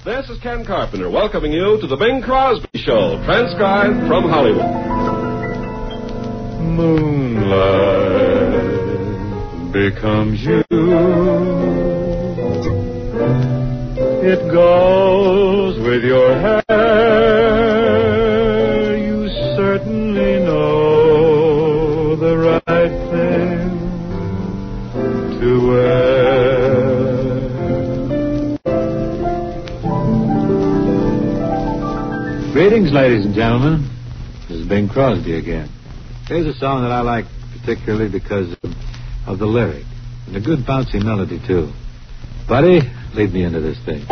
This is Ken Carpenter welcoming you to the Bing Crosby Show, transcribed from Hollywood. Moonlight becomes you. It goes with your hair. You certainly know the right thing to wear. Greetings, ladies and gentlemen. This is Bing Crosby again. Here's a song that I like particularly because of the lyric. And a good bouncy melody, too. Buddy, lead me into this thing.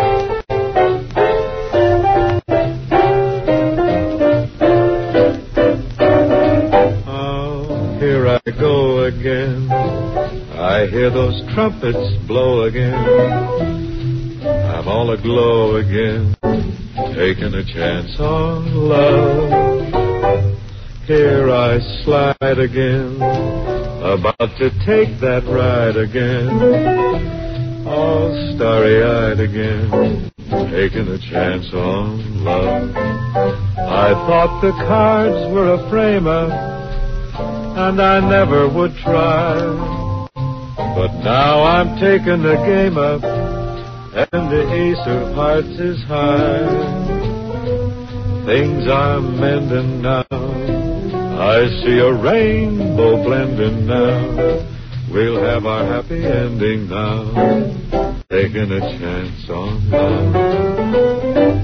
Oh, here I go again. I hear those trumpets blow again. I'm all aglow again, taking a chance on love. Here I slide again, about to take that ride again, all starry-eyed again, taking a chance on love. I thought the cards were a frame-up, and I never would try, but now I'm taking the game up, and the ace of hearts is high. Things are mending now. I see a rainbow blending now. We'll have our happy ending now. Taking a chance on love.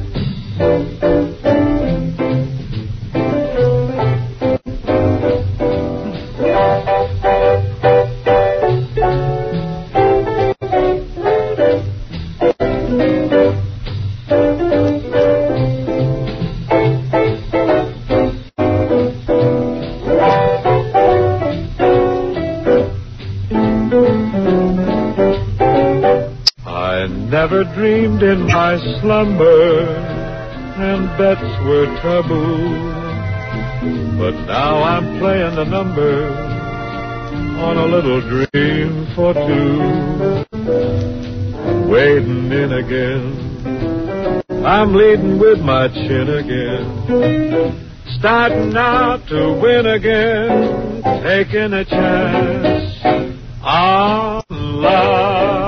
Never dreamed in my slumber, and bets were taboo. But now I'm playing the number on a little dream for two. Wading in again, I'm leading with my chin again. Starting out to win again, taking a chance on love.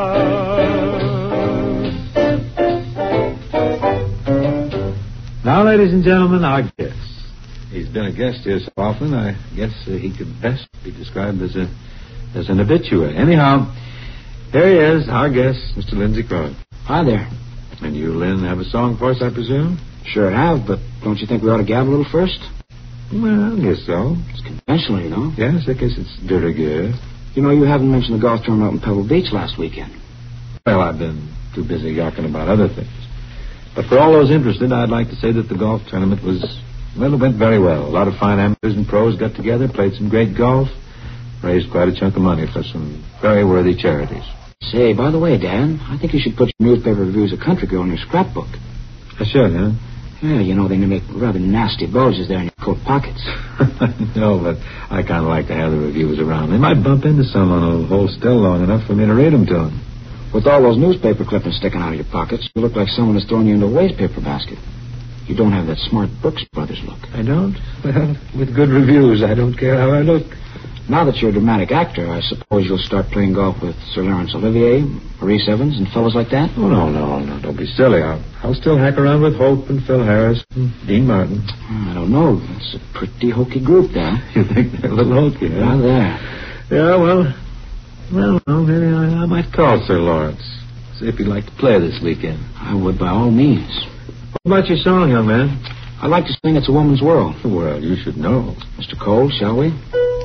Now, ladies and gentlemen, our guest. He's been a guest here so often, I guess he could best be described as an obituary. Anyhow, here he is, our guest, Mr. Lindsay Crosby. Hi there. And you, Lynn, have a song for us, I presume? Sure have, but don't you think we ought to gab a little first? Well, I guess so. It's conventional, you know. Yes, I guess it's de rigueur. You know, you haven't mentioned the golf tournament out in Pebble Beach last weekend. Well, I've been too busy yarking about other things. But for all those interested, I'd like to say that the golf tournament it went very well. A lot of fine amateurs and pros got together, played some great golf, raised quite a chunk of money for some very worthy charities. Say, by the way, Dan, I think you should put your newspaper reviews of Country Girl in your scrapbook. I should, huh? Yeah, you know, they make rather nasty bulges there in your coat pockets. No, but I kind of like to have the reviews around. They might bump into someone who'll hold still long enough for me to read them to them. With all those newspaper clippings sticking out of your pockets, you look like someone has thrown you into a wastepaper basket. You don't have that smart Brooks Brothers look. I don't? Well, with good reviews, I don't care how I look. Now that you're a dramatic actor, I suppose you'll start playing golf with Sir Laurence Olivier, Maurice Evans, and fellows like that? Oh, no, don't be silly. I'll still hack around with Hope and Phil Harris and Dean Martin. I don't know. It's a pretty hokey group, there. You think they're a little hokey, huh? Now there. Yeah, well, maybe I might call Sir Lawrence. See if he'd like to play this weekend. I would, by all means. What about your song, young man? I'd like to sing It's a Woman's World. Well, you should know. Mr. Cole, shall we?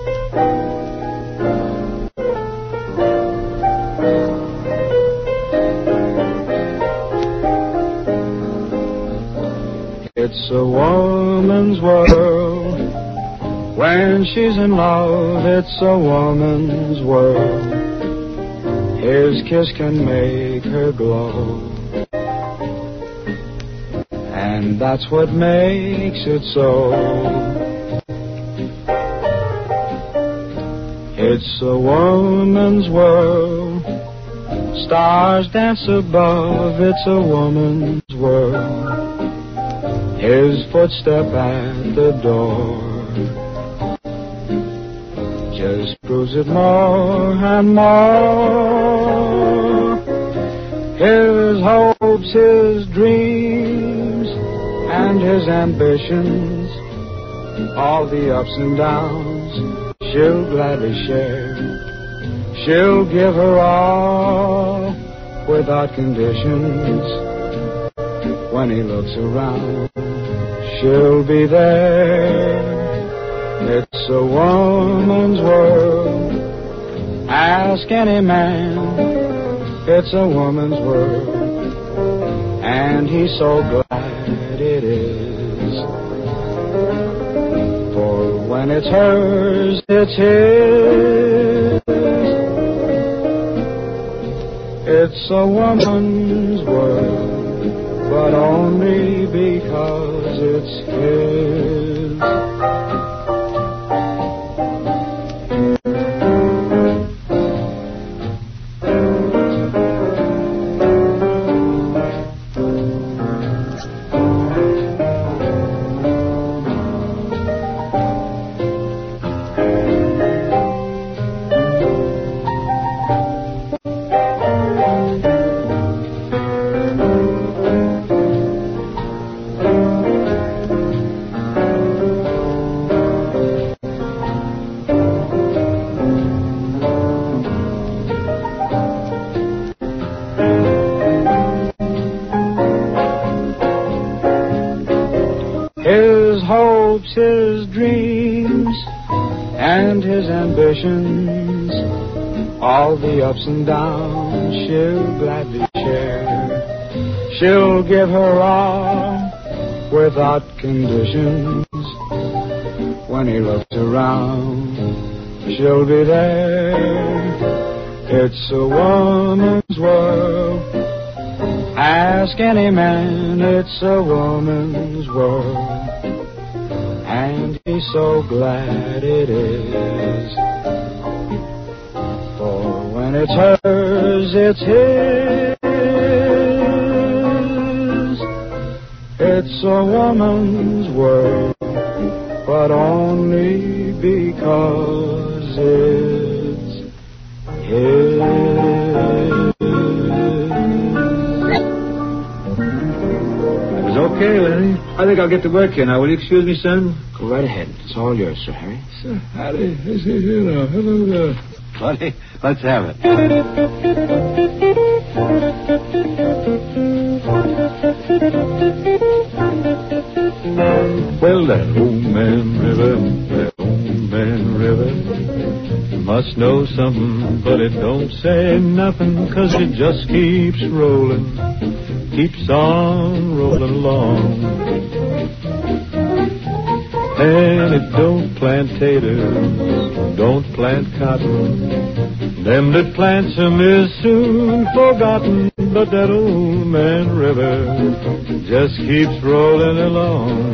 It's a woman's world. When she's in love, it's a woman's world. His kiss can make her glow. And that's what makes it so. It's a woman's world. Stars dance above, it's a woman's world. His footstep at the door just proves it more and more. His hopes, his dreams, and his ambitions, all the ups and downs, she'll gladly share. She'll give her all without conditions. When he looks around, she'll be there. It's a woman's world. Ask any man. It's a woman's world. And he's so glad it is. For when it's hers, it's his. It's a woman's world, but only because it's his. His hopes, his dreams, and his ambitions, all the ups and downs, she'll gladly share. She'll give her all without conditions. When he looks around, she'll be there. It's a woman's world. Ask any man, it's a woman's world. And he's so glad it is. For when it's hers, it's his. It's a woman's world, but only because it's his. Okay, Lenny. I think I'll get to work here now. Will you excuse me, son? Go right ahead. It's all yours, Sir Harry. Sir Harry, this is you now. Hello there. Buddy, let's have it. Well, that old man river, must know something, but it don't say nothing, 'cause it just keeps rolling. Keeps on rolling along. And it don't plant taters, don't plant cotton. Them that plants 'em is soon forgotten. But that old man river just keeps rolling along.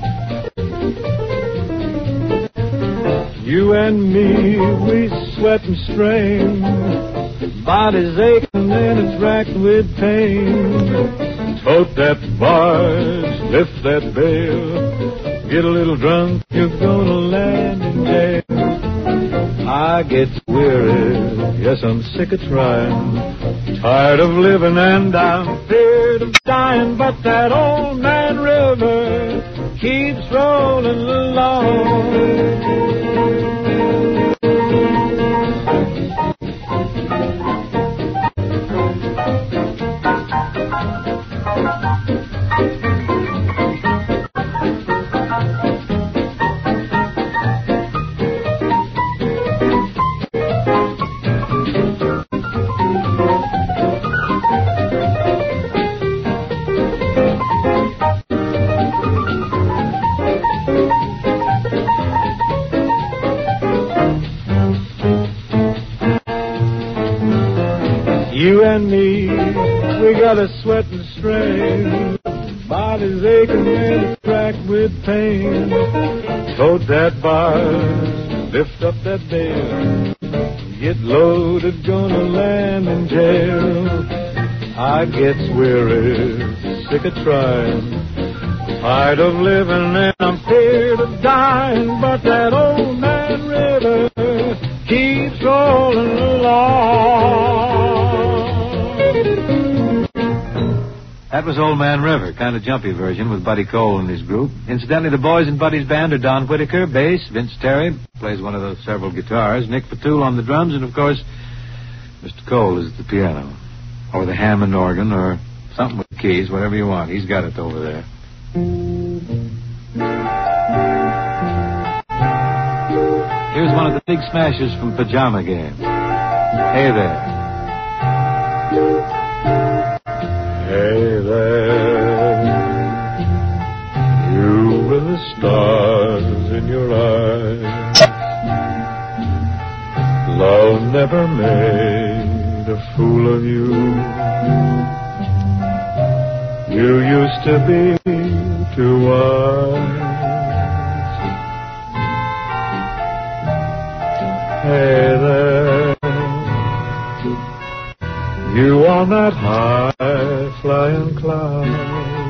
You and me, we sweat and strain. Body's aching and it's racked with pain. Tote that barge, lift that bale. Get a little drunk, you're gonna land in jail. I get weary, yes, I'm sick of trying. Tired of living and I'm feared of dying. But that old man river keeps rolling along. You and me, we got a sweat and strain. Body's aching and it's racked with pain. Tote that bar, lift up that bale. Get loaded, gonna land in jail. I gets weary, sick of trying. Tired of living and I'm scared of dying. But that old man river keeps rolling along. That was Old Man River, kind of jumpy version with Buddy Cole and his group. Incidentally, the boys in Buddy's band are Don Whitaker, bass, Vince Terry, plays one of those several guitars, Nick Patul on the drums, and, of course, Mr. Cole is at the piano. Or the Hammond organ, or something with keys, whatever you want. He's got it over there. Here's one of the big smashes from Pajama Game. Hey there. Hey there, you with the stars in your eyes. Love never made a fool of you. You used to be too wise. Hey there, you on that high-flying cloud.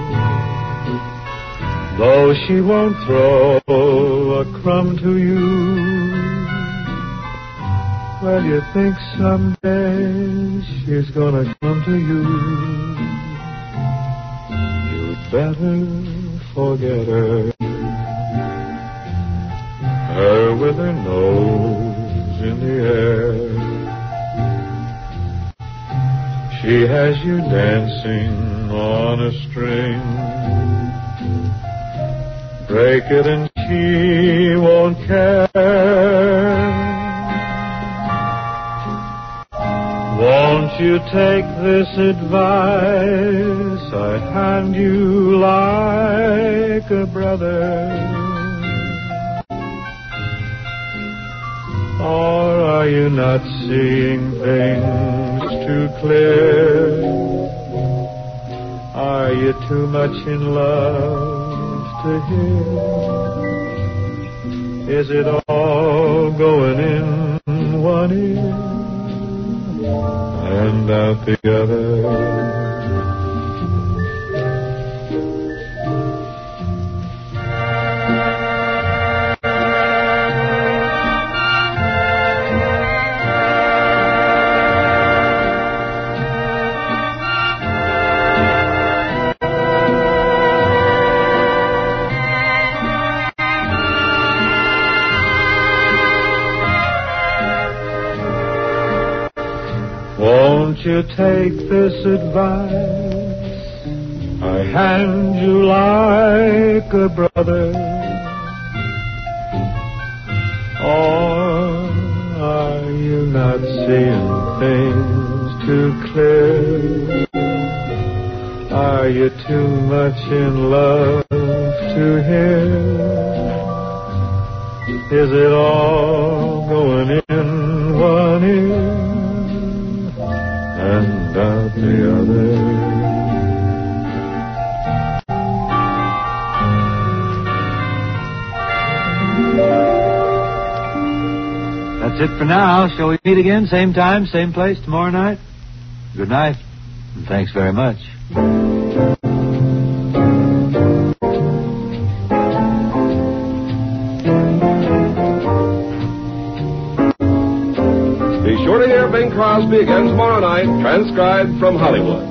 Though she won't throw a crumb to you, well, you think someday she's gonna come to you. You'd better forget her. Her with her nose in the air. She has you dancing on a string. Break it and she won't care. Won't you take this advice I hand you like a brother? Or are you not seeing things too clear? Are you too much in love to hear? Is it all going in one ear and out the other? Won't you take this advice I hand you like a brother? Or are you not seeing things too clear? Are you too much in love to hear? Is it all going in one ear and out the other? That's it for now. Shall we meet again, same time, same place, tomorrow night? Good night, and thanks very much. Be sure to hear Bing Crosby again tomorrow night, transcribed from Hollywood.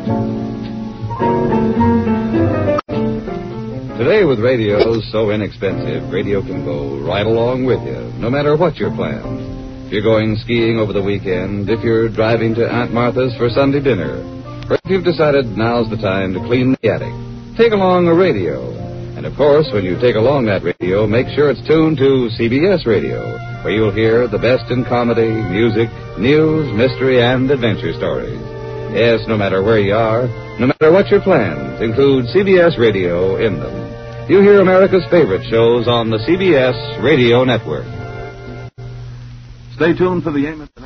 Today, with radio so inexpensive, radio can go right along with you, no matter what your plans. If you're going skiing over the weekend, if you're driving to Aunt Martha's for Sunday dinner, or if you've decided now's the time to clean the attic, take along a radio. And, of course, when you take along that radio, make sure it's tuned to CBS Radio, where you'll hear the best in comedy, music, news, mystery, and adventure stories. Yes, no matter where you are, no matter what your plans, include CBS Radio in them. You hear America's favorite shows on the CBS Radio Network. Stay tuned for the Amos.